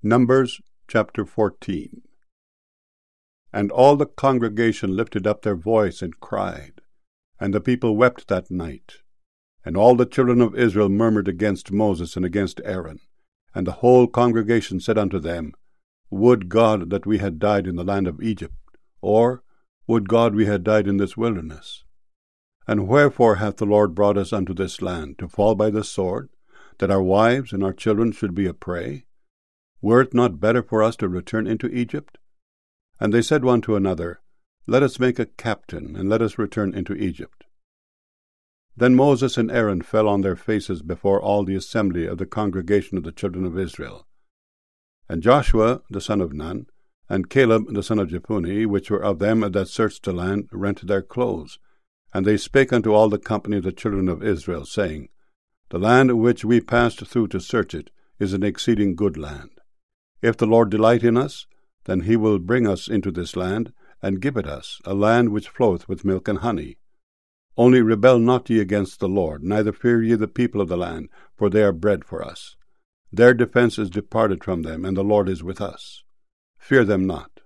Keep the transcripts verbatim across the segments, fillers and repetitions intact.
Numbers chapter fourteen. And all the congregation lifted up their voice and cried, and the people wept that night. And all the children of Israel murmured against Moses and against Aaron. And the whole congregation said unto them, Would God that we had died in the land of Egypt, or would God we had died in this wilderness? And wherefore hath the Lord brought us unto this land, to fall by the sword, that our wives and our children should be a prey? Were it not better for us to return into Egypt? And they said one to another, Let us make a captain, and let us return into Egypt. Then Moses and Aaron fell on their faces before all the assembly of the congregation of the children of Israel. And Joshua the son of Nun, and Caleb the son of Jephunneh, which were of them that searched the land, rent their clothes. And they spake unto all the company of the children of Israel, saying, The land which we passed through to search it is an exceeding good land. If the Lord delight in us, then he will bring us into this land, and give it us, a land which floweth with milk and honey. Only rebel not ye against the Lord, neither fear ye the people of the land, for they are bread for us. Their defense is departed from them, and the Lord is with us. Fear them not.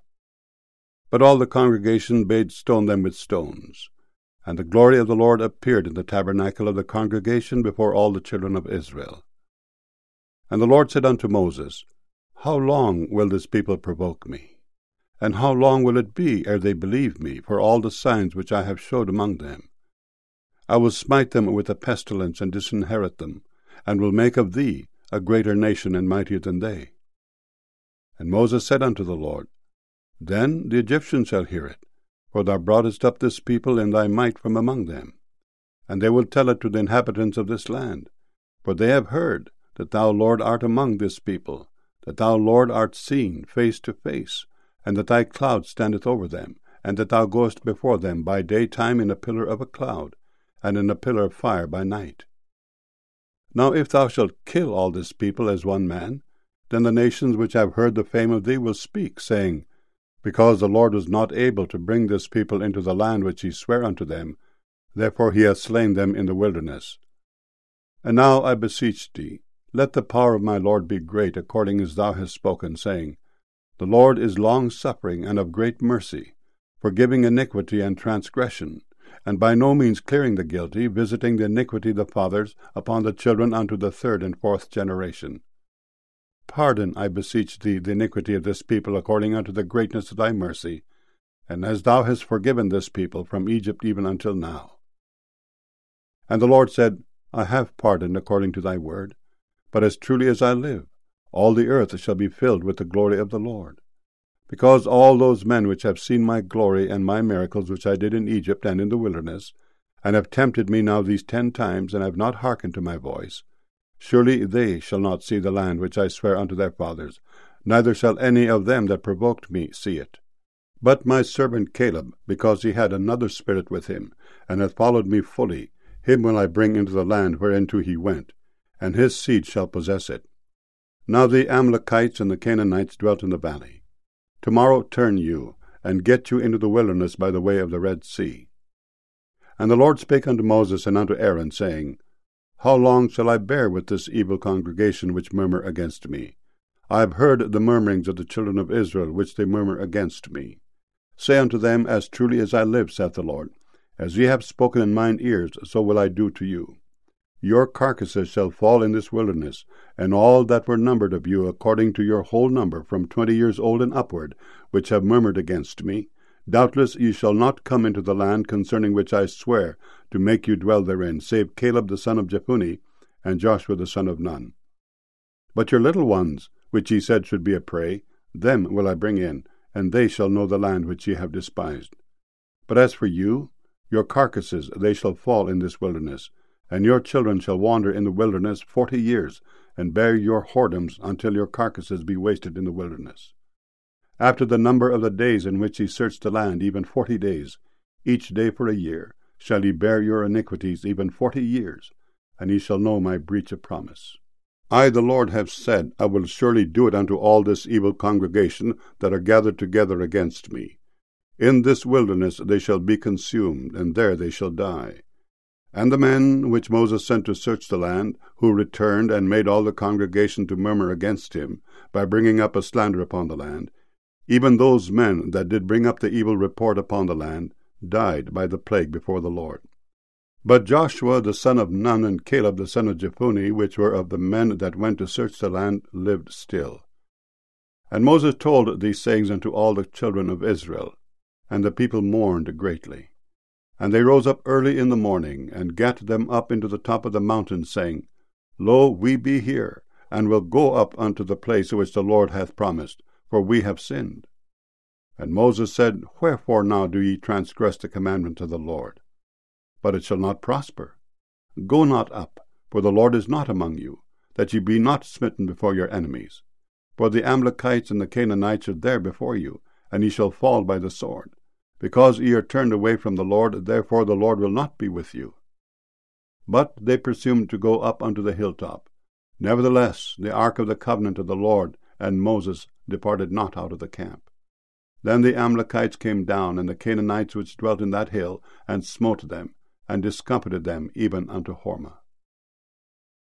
But all the congregation bade stone them with stones. And the glory of the Lord appeared in the tabernacle of the congregation before all the children of Israel. And the Lord said unto Moses, How long will this people provoke me? And how long will it be ere they believe me, for all the signs which I have showed among them? I will smite them with a pestilence, and disinherit them, and will make of thee a greater nation and mightier than they. And Moses said unto the Lord, Then the Egyptians shall hear it, for thou broughtest up this people in thy might from among them. And they will tell it to the inhabitants of this land, for they have heard that thou, Lord, art among this people, that thou, Lord, art seen face to face, and that thy cloud standeth over them, and that thou goest before them by daytime in a pillar of a cloud, and in a pillar of fire by night. Now if thou shalt kill all this people as one man, then the nations which have heard the fame of thee will speak, saying, Because the Lord was not able to bring this people into the land which he sware unto them, therefore he hath slain them in the wilderness. And now I beseech thee, let the power of my Lord be great, according as thou hast spoken, saying, The Lord is long-suffering and of great mercy, forgiving iniquity and transgression, and by no means clearing the guilty, visiting the iniquity of the fathers upon the children unto the third and fourth generation. Pardon, I beseech thee, the iniquity of this people according unto the greatness of thy mercy, and as thou hast forgiven this people from Egypt even until now. And the Lord said, I have pardoned according to thy word. But as truly as I live, all the earth shall be filled with the glory of the Lord. Because all those men which have seen my glory and my miracles which I did in Egypt and in the wilderness, and have tempted me now these ten times, and have not hearkened to my voice, surely they shall not see the land which I swear unto their fathers, neither shall any of them that provoked me see it. But my servant Caleb, because he had another spirit with him, and hath followed me fully, him will I bring into the land whereinto he went, and his seed shall possess it. Now the Amalekites and the Canaanites dwelt in the valley. Tomorrow turn you, and get you into the wilderness by the way of the Red Sea. And the Lord spake unto Moses and unto Aaron, saying, How long shall I bear with this evil congregation which murmur against me? I have heard the murmurings of the children of Israel, which they murmur against me. Say unto them, As truly as I live, saith the Lord, as ye have spoken in mine ears, so will I do to you. Your carcasses shall fall in this wilderness, and all that were numbered of you according to your whole number, from twenty years old and upward, which have murmured against me. Doubtless ye shall not come into the land concerning which I swear to make you dwell therein, save Caleb the son of Jephunneh, and Joshua the son of Nun. But your little ones, which ye said should be a prey, them will I bring in, and they shall know the land which ye have despised. But as for you, your carcasses, they shall fall in this wilderness, and your children shall wander in the wilderness forty years, and bear your whoredoms until your carcasses be wasted in the wilderness. After the number of the days in which ye searched the land, even forty days, each day for a year, shall ye bear your iniquities even forty years, and ye shall know my breach of promise. I, the Lord, have said, I will surely do it unto all this evil congregation that are gathered together against me. In this wilderness they shall be consumed, and there they shall die. And the men which Moses sent to search the land, who returned and made all the congregation to murmur against him, by bringing up a slander upon the land, even those men that did bring up the evil report upon the land, died by the plague before the Lord. But Joshua the son of Nun and Caleb the son of Jephunneh, which were of the men that went to search the land, lived still. And Moses told these sayings unto all the children of Israel, and the people mourned greatly. And they rose up early in the morning, and gat them up into the top of the mountain, saying, Lo, we be here, and will go up unto the place which the Lord hath promised, for we have sinned. And Moses said, Wherefore now do ye transgress the commandment of the Lord? But it shall not prosper. Go not up, for the Lord is not among you, that ye be not smitten before your enemies. For the Amalekites and the Canaanites are there before you, and ye shall fall by the sword. Because ye are turned away from the Lord, therefore the Lord will not be with you. But they presumed to go up unto the hilltop. Nevertheless, the ark of the covenant of the Lord and Moses departed not out of the camp. Then the Amalekites came down, and the Canaanites which dwelt in that hill, and smote them, and discomfited them even unto Hormah.